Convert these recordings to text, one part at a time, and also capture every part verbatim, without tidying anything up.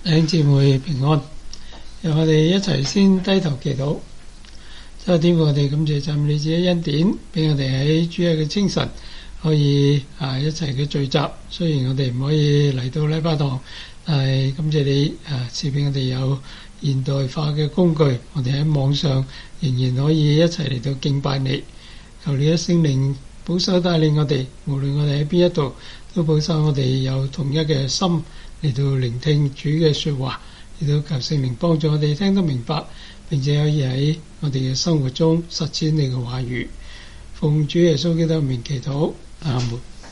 弟兄姊妹平安，讓我哋一齊先低頭祈禱。真係天父，我哋感謝讚美你自己恩典，俾我哋喺主日嘅清晨可以啊一齊嘅聚集。雖然我哋唔可以嚟到禮拜堂，但係感謝你啊賜俾我哋有現代化嘅工具，我哋喺網上仍然可以一齊嚟到敬拜你。求你嘅聖靈保守帶領我哋，無論我哋喺邊一度，都保守我哋有同一嘅心嚟到聆聽主嘅說話，嚟到求聖靈幫助我哋聽得明白，並且可以喺我哋嘅生活中實踐你嘅話語。奉主耶穌基督名祈禱，阿門。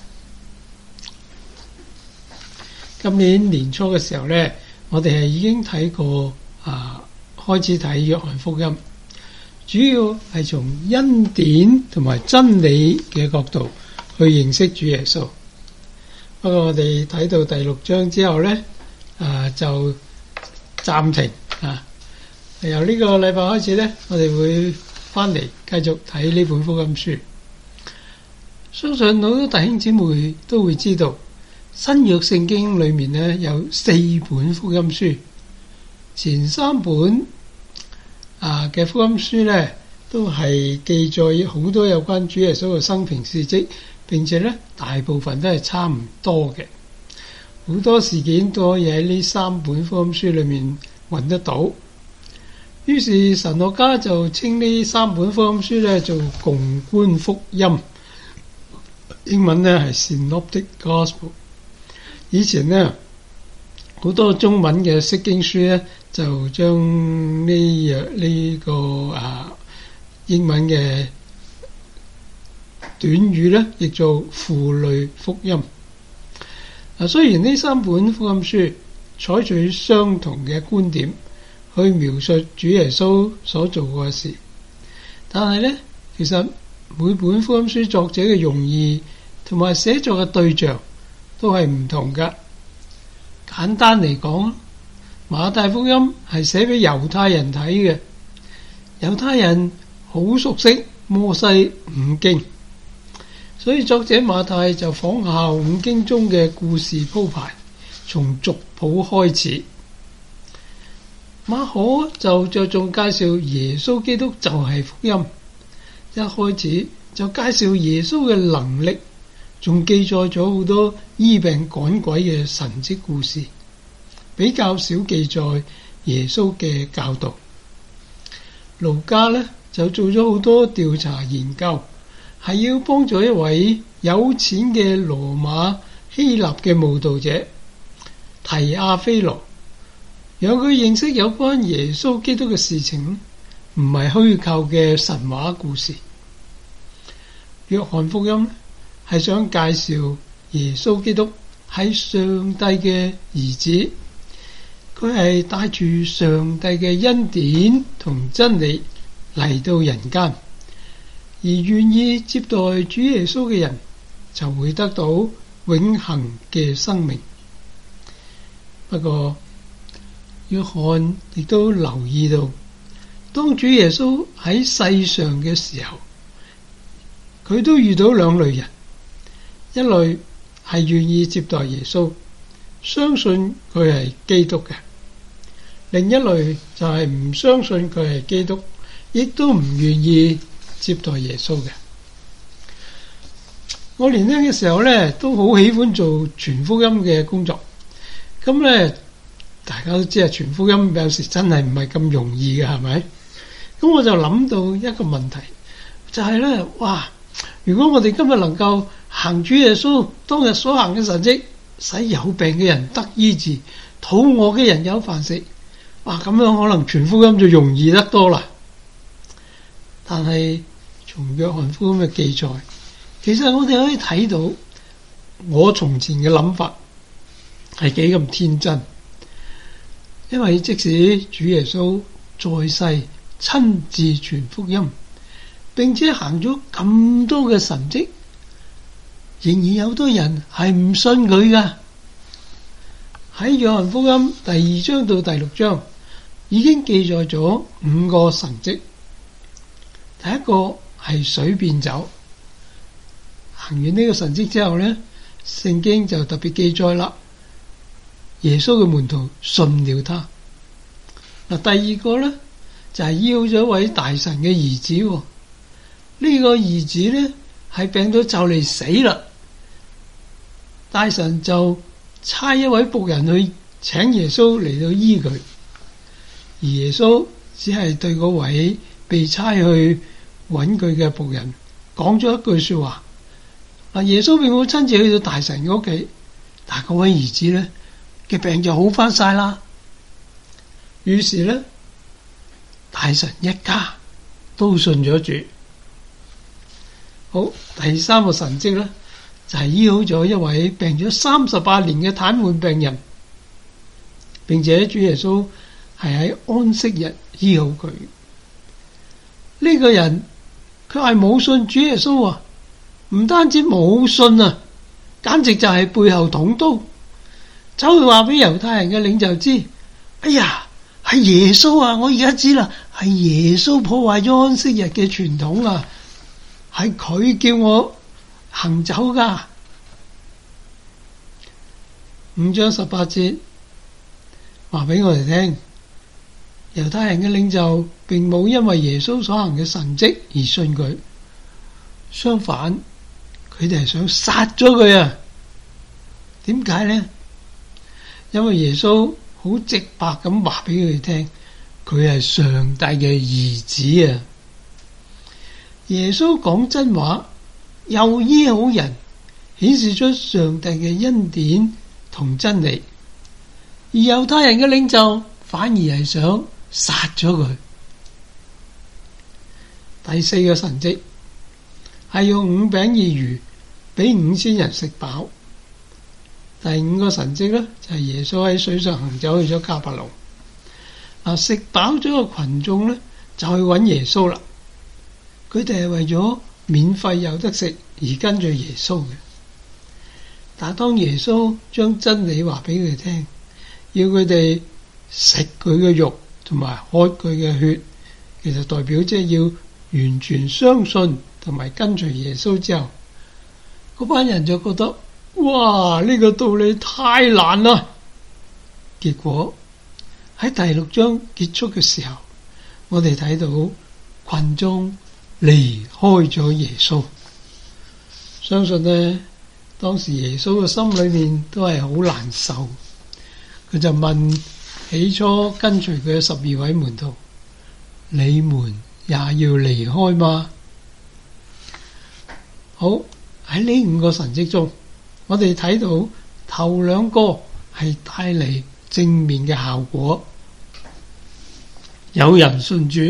今年年初嘅時候呢，我哋係已經睇過啊，開始睇約翰福音，主要係從恩典同埋真理嘅角度去認識主耶穌。不過我哋睇到第六章之後呢，啊就暫停啊。由呢個禮拜開始呢，我哋會翻嚟繼續睇呢本福音書。相信好多弟兄姊妹都會知道，新約聖經裏面呢有四本福音書，前三本啊嘅福音書呢都係記載好多有關主耶穌嘅生平事蹟。並且咧，大部分都係差唔多嘅，好多事件都可以喺呢三本福音書裏面揾得到。於是神學家就稱呢三本福音書咧做共觀福音，英文咧係 Synoptic Gospel。以前咧好多中文嘅釋經書咧就將呢樣呢個啊英文嘅短語咧，亦做符類福音。嗱，雖然呢三本福音書採取相同嘅觀點去描述主耶穌所做過嘅事，但係咧，其實每本福音書作者嘅用意同埋寫作嘅對象都係唔同噶。簡單嚟講，馬太福音係寫俾猶太人睇嘅，猶太人好熟悉摩西五經。所以作者馬太就仿效五經中嘅故事鋪排，從族譜開始。馬可就着重介紹耶穌基督就係福音，一開始就介紹耶穌嘅能力，仲記載咗好多醫病趕鬼嘅神蹟故事，比較少記載耶穌嘅教導。路加呢就做咗好多調查研究，係要幫助一位有錢嘅羅馬希臘嘅慕道者提阿非羅，讓佢認識有關耶穌基督嘅事情，唔係虛構嘅神話故事。約翰福音係想介紹耶穌基督係上帝嘅兒子，佢係帶住上帝嘅恩典同真理嚟到人間，而願意接待主耶穌嘅人就會得到永恆嘅生命。不過約翰亦都留意到，當主耶穌喺世上嘅時候，佢都遇到兩類人，一類係願意接待耶穌，相信佢係基督嘅；另一類就係唔相信佢係基督，亦都唔願意接待耶穌嘅。我年輕嘅時候咧，都好喜歡做傳福音嘅工作。咁咧，大家都知啊，傳福音有時真係唔係咁容易嘅，係咪？咁我就諗到一個問題，就係咧，哇！如果我哋今日能夠行主耶穌當日所行嘅神蹟，使有病嘅人得醫治，肚餓嘅人有飯食，哇！咁樣可能傳福音就容易得多啦。但係從約翰福音嘅記載，其實我哋可以睇到，我從前嘅諗法係幾咁天真。因為即使主耶穌在世親自傳福音，並且行咗咁多嘅神蹟，仍然有好多人係唔信佢噶。喺約翰福音第二章到第六章已經記載咗五個神蹟。第一個係水變酒，行完呢個神蹟之後呢，聖經就特別記載啦。 耶穌嘅門徒信了他。嗱，第二個咧就係醫好咗一位大臣嘅兒子。呢個兒子咧係病到就嚟死啦，大臣就差一位僕人去請耶穌嚟到醫佢，而耶穌只係對嗰位被差去揾佢嘅僕人講咗一句說話。嗱，耶穌並冇親自去到大臣嘅屋企，但係嗰位兒子咧嘅病就好翻晒啦。於是咧，大臣一家都信咗主。好，第三個神蹟咧就係醫好咗一位病咗三十八年嘅癱瘓病人，並且主耶穌係喺安息日醫好佢。呢個人佢係冇信主耶穌啊，唔單止冇信啊，簡直就係背後捅刀，走去話俾猶太人嘅領袖知，哎呀，係耶穌啊！我而家知啦，係耶穌破壞咗安息日嘅傳統啊，係佢叫我行走噶。五章十八節話俾我哋聽，猶太人嘅領袖並冇因為耶穌所行嘅神蹟而信佢，相反，佢哋係想殺咗佢啊！點解呢？因為耶穌好直白咁話俾佢哋聽，佢係上帝嘅兒子啊！耶穌講真話，又醫好人，顯示出上帝嘅恩典同真理。而猶太人嘅領袖反而係想殺咗佢。第四個神蹟係用五餅二魚俾五千人食飽。第五個神蹟咧就係耶穌喺水上行走去咗迦百農。嗱，食飽咗個群眾咧就去揾耶穌啦。佢哋係為咗免費有得食而跟住耶穌嘅。但係當耶穌將真理話俾佢哋聽，要佢哋食佢嘅肉同埋喝佢嘅血，其實代表即係要完全相信同埋跟隨耶穌之後，嗰班人就覺得哇，呢個道理太難啦。結果喺第六章結束嘅時候，我哋睇到群眾離開咗耶穌。相信呢，當時耶穌嘅心裏面都係好難受。佢就問起初跟隨佢嘅十二位門徒：你們也要離開嗎？好，喺呢五個神蹟中，我哋睇到頭兩個係帶嚟正面嘅效果，有人信主。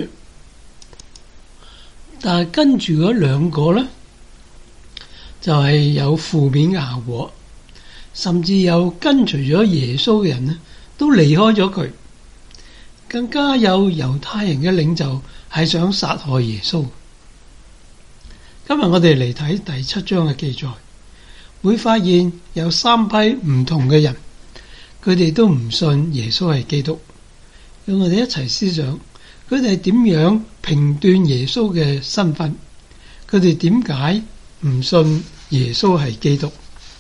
但係跟住嗰兩個呢，就係、是、有負面嘅效果，甚至有跟隨咗耶穌嘅人呢，都離開咗佢。更加有猶太人嘅領袖係想殺害耶穌。今日我哋嚟睇第七章嘅記載，會發現有三批唔同嘅人，佢哋都唔信耶穌係基督。讓我哋一齊思想，佢哋係點樣評斷耶穌嘅身份？佢哋點解唔信耶穌係基督？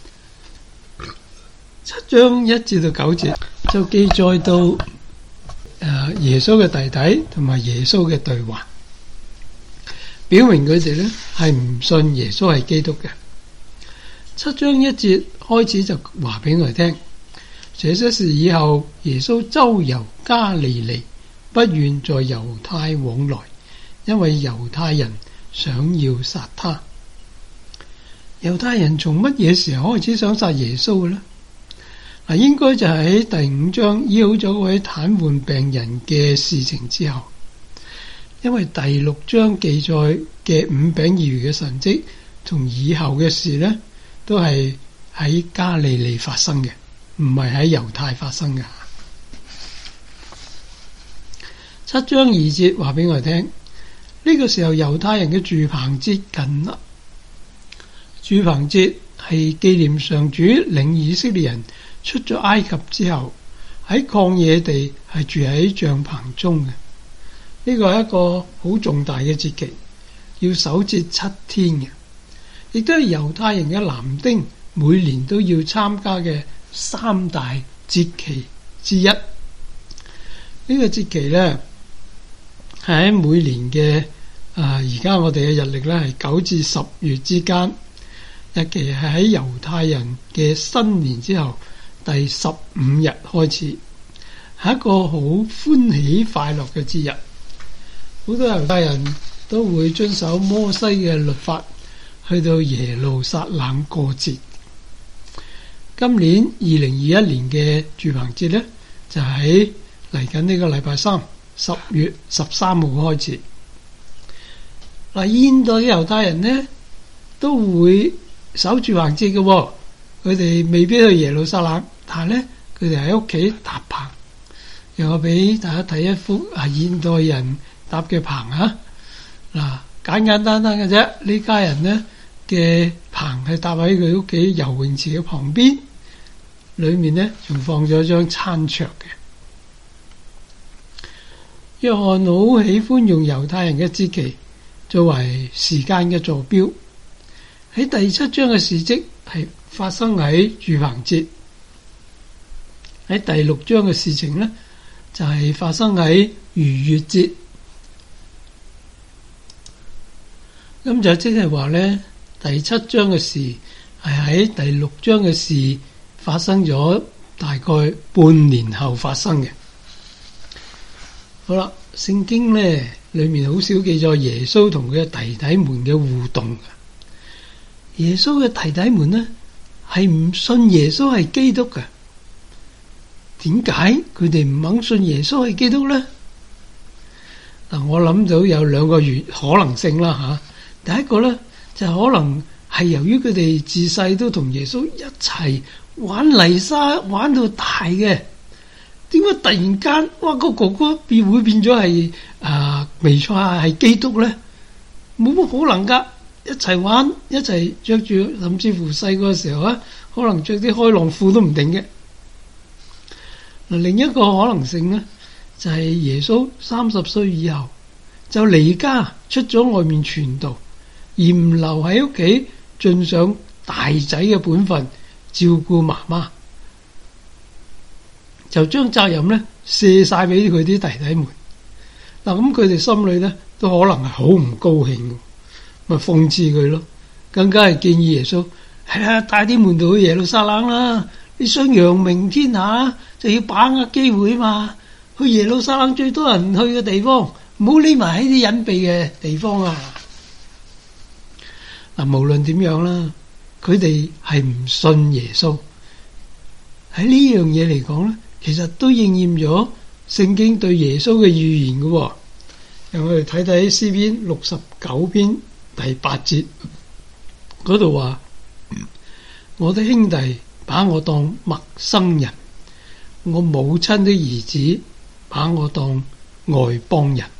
七章一至到九節就記載到誒、呃、耶穌嘅弟弟同埋耶穌嘅對話，表明佢哋咧係唔信耶穌係基督嘅。七章一節開始就話俾我哋聽，這些事以後，耶穌周遊加利利，不願在猶太往來，因為猶太人想要殺他。猶太人從乜嘢時候開始想殺耶穌嘅呢？嗱，應該就係喺第五章醫好咗嗰位癱瘓病人嘅事情之後，因為第六章記載嘅五餅二魚嘅神蹟同以後嘅事呢，都係喺加利利發生嘅，唔係喺猶太發生嘅。七章二節話俾我哋聽，呢、這個時候猶太人嘅住棚節近啦。住棚節係紀念上主領以色列人出咗埃及之後，喺曠野地係住喺帳篷中嘅。呢、這個係一個好重大嘅節期，要守節七天嘅，亦都係猶太人嘅男丁每年都要參加嘅三大節期之一。呢、這個節期咧係喺每年嘅啊，而家我哋嘅日曆咧係九至十月之間，日期係喺猶太人嘅新年之後第十五日開始，係一個好歡喜快樂嘅節日。好多猶太人都會遵守摩西嘅律法，去到耶路撒冷過節。今年二零二一年嘅住棚節呢，就喺嚟緊呢個禮拜三，十月十三號開始。嗱，現代嘅猶太人呢都會守住棚節嘅，佢哋未必去耶路撒冷，但係呢佢哋喺屋企搭棚。讓我俾大家睇一幅啊現代人搭嘅棚啊！嗱，簡簡單單嘅啫，呢家人呢嘅棚係搭喺佢屋企游泳池嘅旁邊，裏面呢仲放咗張餐桌嘅。約翰好喜歡用猶太人嘅節期作為時間嘅坐標。喺第七章嘅事蹟係發生喺住棚節，喺第六章嘅事情呢就係發生喺逾越節。咁就即係話呢，第七章嘅事係喺第六章嘅事發生咗大概半年後發生嘅。好啦，聖經呢裏面好少記載耶穌同佢嘅弟弟們嘅互動。耶穌嘅弟弟們呢係唔信耶穌係基督嘅。點解佢哋唔肯信耶穌係基督呢？嗱，我諗到有兩個原可能性啦吓。第一個呢，就可能係由於佢哋自細都同耶穌一齊玩泥沙玩到大嘅，點解突然間哇個哥哥變會變咗係啊彌賽亞係基督呢？冇乜可能噶，一齊玩一齊着住，甚至乎細個嘅時候啊，可能着啲開浪褲都唔定嘅。另一個可能性呢，就係耶穌三十歲以後就離家出咗外面傳道，而唔留喺屋企盡上大仔嘅本分，照顧媽媽，就將責任呢卸晒俾佢啲弟弟們。嗱，咁佢哋心裏呢都可能係好唔高興，咪諷刺佢咯，更加係建議耶穌係啊，帶啲門徒去耶路撒冷啦。你想揚名天下，就要把握機會嘛。去耶路撒冷最多人去嘅地方，唔好匿埋喺啲隱蔽嘅地方啊！嗱，無論點樣啦，佢哋係唔信耶穌。喺呢樣嘢嚟講咧，其實都應驗咗聖經對耶穌嘅預言嘅。讓我哋睇睇詩篇六十九篇第八節嗰度話：我的兄弟把我當陌生人，我母親的兒子把我當外邦人。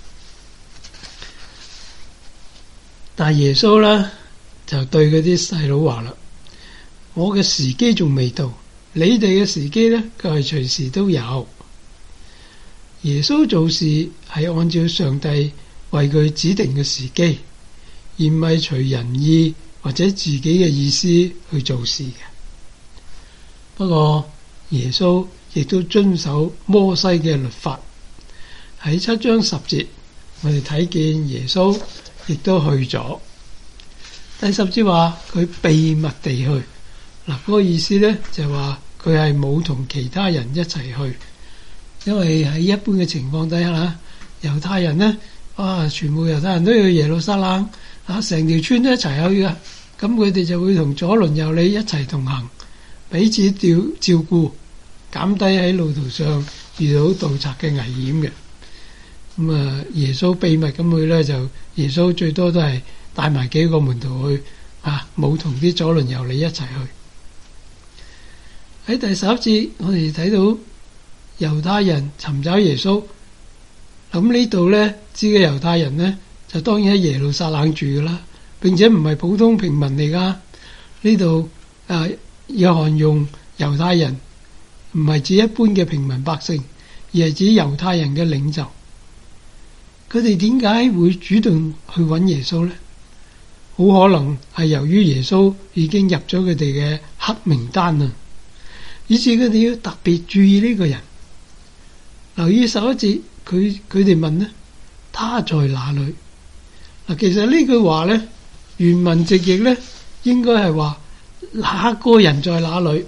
但耶穌呢，就對嗰啲細佬話啦：我嘅時機仲未到，你哋嘅時機呢，佢係隨時都有。耶穌做事係按照上帝為佢指定嘅時機，而唔係隨人意或者自己嘅意思去做事嘅。不過耶穌亦都遵守摩西嘅律法。喺七章十節，我哋睇見耶穌亦都去咗。第十節話佢秘密地去，嗱、那、嗰個意思呢，就係話佢係冇同其他人一齊去，因為喺一般嘅情況底下，猶太人呢，哇，全部猶太人都要去耶路撒冷，啊，成條村都一齊去噶，咁佢哋就會同左鄰右里一齊同行。彼此照照顧，減低喺路途上遇到盜賊嘅危險嘅。咁啊，耶穌秘密咁去咧，就耶穌最多都係帶埋幾個門徒去，啊，冇同啲左鄰右里一齊去。喺第十一節，我哋睇到猶太人尋找耶穌。咁呢度咧，知嘅猶太人呢，就當然喺耶路撒冷住噶啦，並且唔係普通平民嚟噶。呢度啊。約翰用猶太人唔係指一般嘅平民百姓，而係指猶太人嘅領袖。佢哋點解會主動去揾耶穌呢？好可能係由於耶穌已經入咗佢哋嘅黑名單啊！ 以致佢哋要特別注意呢個人。留意十一節，佢佢哋問呢，他在哪裏？嗱，其實呢句話咧，原文直譯咧，應該係話那個人在哪裏？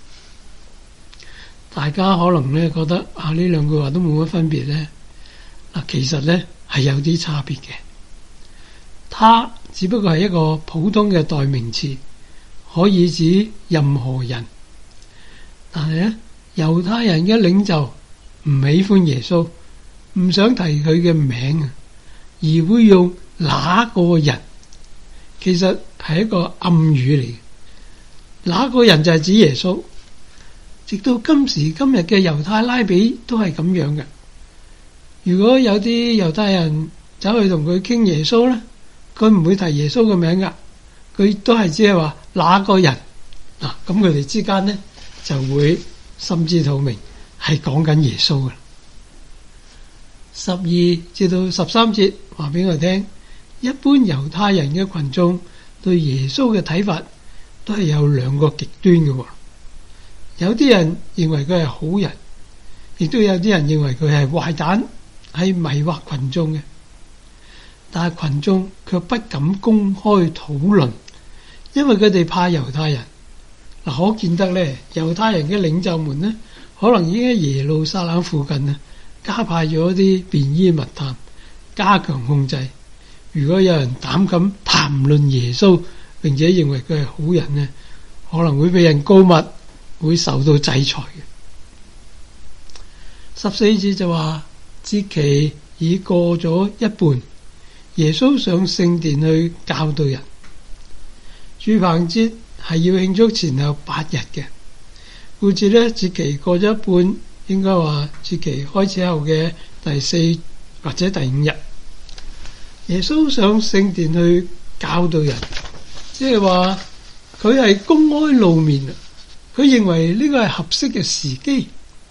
大家可能咧覺得啊，呢兩句話都冇乜分別咧。嗱，其實咧係有啲差別嘅。他只不過係一個普通嘅代名詞，可以指任何人。但係咧，猶太人嘅領袖唔喜歡耶穌，唔想提佢嘅名啊，而會用那個人，其實係一個暗語嚟嘅。那個人就係指耶穌。直到今時今日嘅猶太拉比都係咁樣嘅。如果有啲猶太人走去同佢傾耶穌咧，佢唔會提耶穌嘅名噶，佢都係只係話那個人嗱，咁佢哋之間咧就會心知肚明係講緊耶穌嘅。十二至到十三節話俾我聽，一般猶太人嘅群眾對耶穌嘅睇法都係有兩個極端嘅。有啲人認為佢係好人，亦都有啲人認為佢係壞蛋，係迷惑群眾嘅。但係群眾卻不敢公開討論，因為佢哋怕猶太人。嗱，可見得咧，猶太人嘅領袖們呢，可能已經喺耶路撒冷附近呢，加派咗啲便衣密探，加強控制。如果有人膽敢談論耶穌，並且認為佢係好人呢，可能會被人告密，會受到制裁嘅。十四節就話，節期已過咗一半，耶穌上聖殿去教導人。住棚節係要慶祝前後八日嘅，故此呢，節期過咗一半，應該話節期開始後嘅第四或者第五日，耶穌上聖殿去教導人，即係話佢係公開露面啊！佢認為呢個係合適嘅時機。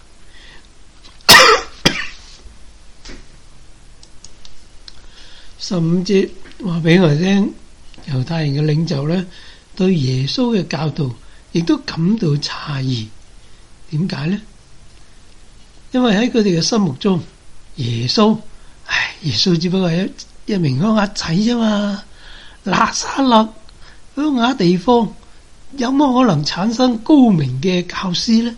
十五節話俾我哋聽，猶太人嘅領袖咧對耶穌嘅教導亦都感到詫異。點解呢？因為喺佢哋嘅心目中，耶穌，唉，耶穌只不過係一一名鄉下仔啫嘛，拿撒勒鄉下地方，有乜可能產生高明嘅教師呢？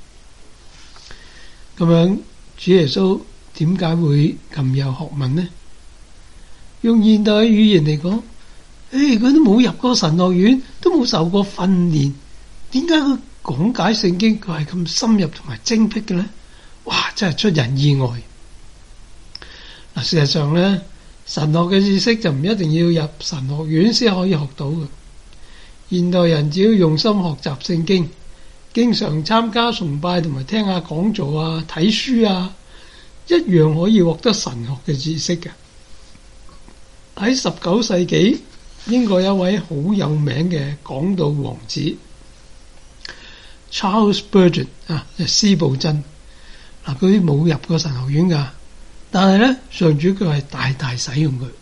咁樣主耶穌點解會咁有學問呢？用現代語言嚟講，誒，佢都冇入過神學院，都冇受過訓練，點解佢講解聖經佢係咁深入同埋精闢嘅呢？哇，真係出人意外。嗱，事實上咧，神學嘅知識就唔一定要入神學院先可以學到嘅。現代人只要用心學習聖經，經常參加崇拜同埋聽下講座啊、睇書啊，一樣可以獲得神學嘅知識嘅。喺十九世紀，英國有一位好有名嘅講道王子 Charles Spurgeon 啊，就司布真。嗱，佢冇入過神學院噶，但係咧，上主佢係大大使用佢。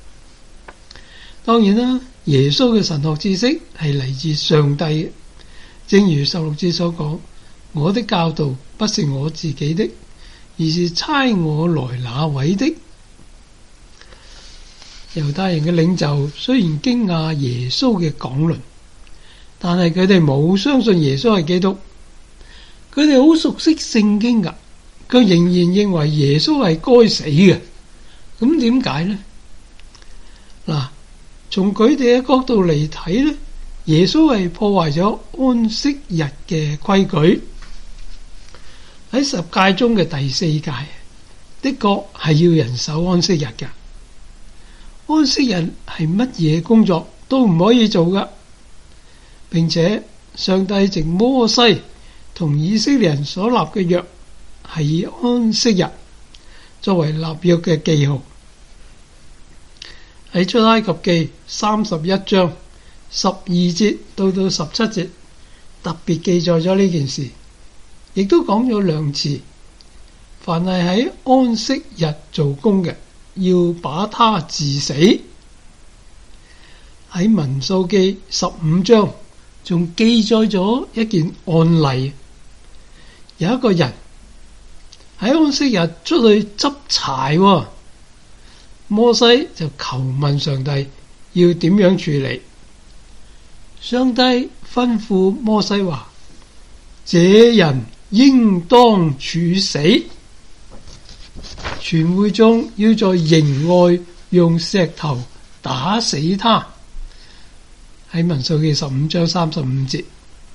當然啦，耶穌嘅神學知識係嚟自上帝嘅，正如十六節所講：我的教導不是我自己的，而是差我來那位的。猶太人嘅領袖雖然驚訝耶穌嘅講論，但係佢哋冇相信耶穌係基督。佢哋好熟悉聖經噶，佢仍然認為耶穌係該死嘅。咁點解呢？嗱，從佢哋嘅角度嚟睇呢，耶穌係破壞咗安息日嘅規矩。喺十誡中嘅第四誡，的確係要人守安息日噶。安息日係乜嘢工作都唔可以做噶，並且上帝藉摩西同以色列人所立嘅約係以安息日作為立約嘅記號。喺出埃及記三十一章十二節到到十七節特別記載咗呢件事，亦都講咗兩次，凡係喺安息日做工嘅，要把他治死。喺民數記十五章仲記載咗一件案例， 有一個人喺安息日出去執柴，摩西就求問上帝要點樣處理。上帝吩咐摩西話：這人應當處死，全會眾要在營外用石頭打死他。喺民數記十五章三十五節。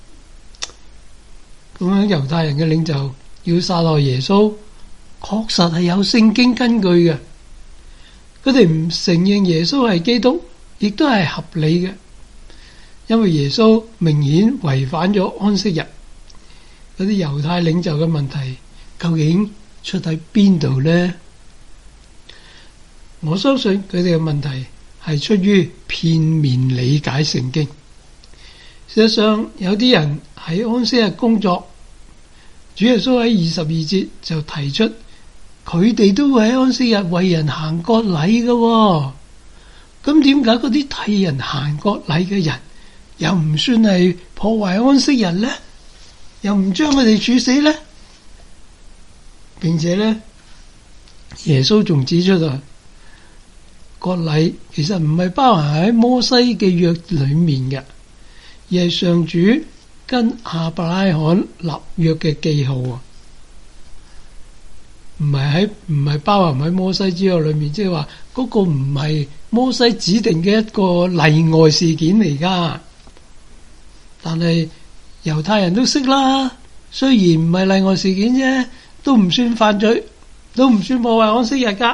咁樣猶太人嘅領袖要殺害耶穌，確實係有聖經根據嘅。佢哋唔承認耶穌係基督，亦都係合理嘅，因為耶穌明顯違反咗安息日。嗰啲猶太領袖嘅問題究竟出喺邊度呢？我相信佢哋嘅問題係出於片面理解聖經。事實上，有啲人喺安息日工作，主耶穌喺二十二節就提出，佢哋都會喺安息日為人行割禮嘅。咁點解嗰啲替人行割禮嘅人又唔算係破壞安息日呢？又唔將佢哋處死呢？並且呢，耶穌仲指出啊，割禮其實唔係包含喺摩西嘅約裏面嘅，而係上主跟亞伯拉罕立約嘅記號啊，唔係喺唔係包含喺摩西之約裏面，即係話嗰個唔係摩西指定嘅一個例外事件嚟噶。但係猶太人都識啦，雖然唔係例外事件啫，都唔算犯罪，都唔算破壞安息日噶。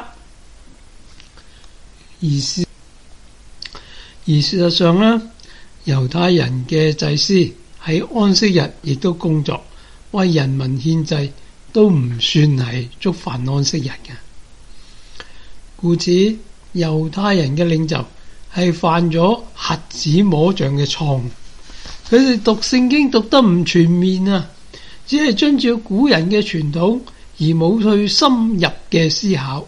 而事而事實上呢，猶太人嘅祭司喺安息日亦都工作，為人民獻祭，都唔算係觸犯安息日嘅。故此，猶太人嘅領袖係犯咗瞎子摸象嘅錯誤。佢哋讀聖經讀得唔全面啊，只係遵照古人嘅傳統，而冇去深入嘅思考。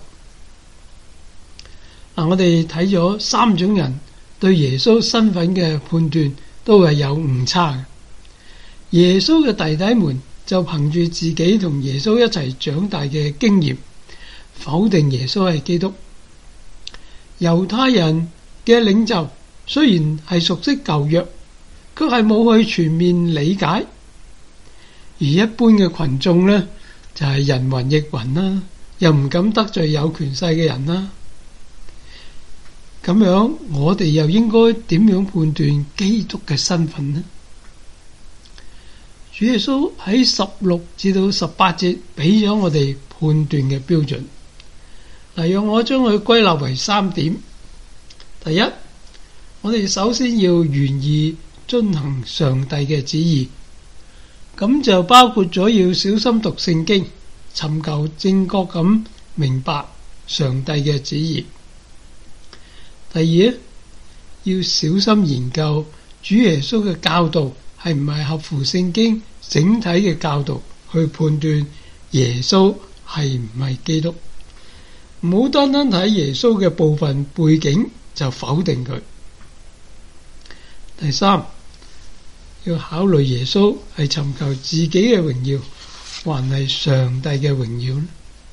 嗱，我哋睇咗三種人對耶穌身份嘅判斷都係有誤差嘅。耶穌嘅弟弟們就憑住自己同耶穌一齊長大嘅經驗，否定耶穌係基督。猶太人嘅領袖雖然係熟悉舊約，卻係冇去全面理解，而一般嘅群眾呢，就係人云亦云啦，又唔敢得罪有權勢嘅人啦。咁樣我哋又應該點樣判斷基督嘅身份呢？主耶穌喺十六至到十八節俾咗我哋判斷嘅標準。嗱，讓我將佢歸納為三點。第一，我哋首先要願意遵行上帝嘅旨意，咁就包括咗要小心讀聖經，尋求正確咁明白上帝嘅旨意。第二，要小心研究主耶穌嘅教導係唔係合乎聖經整體嘅教導，去判斷耶穌係唔係基督。唔好單單睇耶穌嘅部分背景就否定佢。第三，要考慮耶穌係尋求自己嘅榮耀，還係上帝嘅榮耀呢？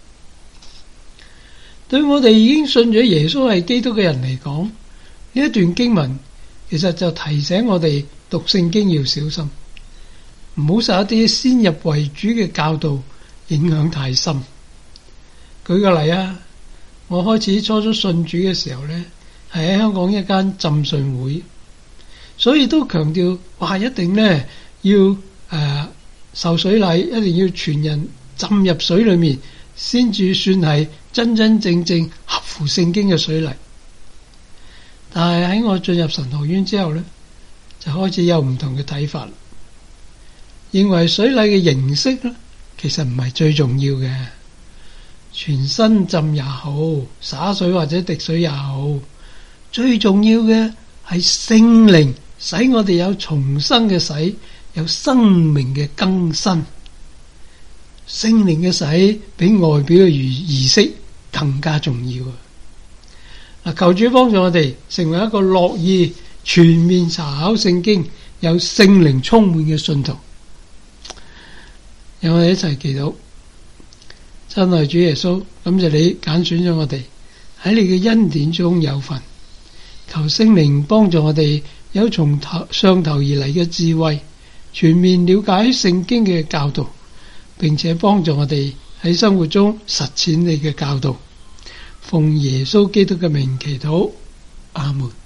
對我哋已經信咗耶穌係基督嘅人嚟講，呢一段經文其實就提醒我哋讀聖經要小心，唔好受一啲先入為主嘅教導影響太深。舉個例啊，我開始初初信主嘅時候呢，係喺香港一間浸信會，所以都強調話一定呢要誒、呃、受水禮，一定要全人浸入水裏面，先至算係真真正正合乎聖經嘅水禮。但係喺我進入神學院之後呢，就開始有唔同嘅睇法，認為水禮嘅形式呢，其實唔係最重要嘅，全身浸也好，灑水或者滴水也好，最重要嘅係聖靈使我哋有重生嘅洗，有生命嘅更新。聖靈嘅洗比外表嘅儀式更加重要啊！嗱，求主幫助我哋成為一個樂意全面查考聖經、有聖靈充滿嘅信徒。 讓我哋一齊祈禱。親愛主耶穌，感謝你揀選咗我哋喺你嘅恩典中有份，求聖靈幫助我哋有從頭上頭而嚟嘅智慧，全面了解聖經嘅教導，並且幫助我哋喺生活中實踐你嘅教導。奉耶穌基督嘅名祈禱，阿門。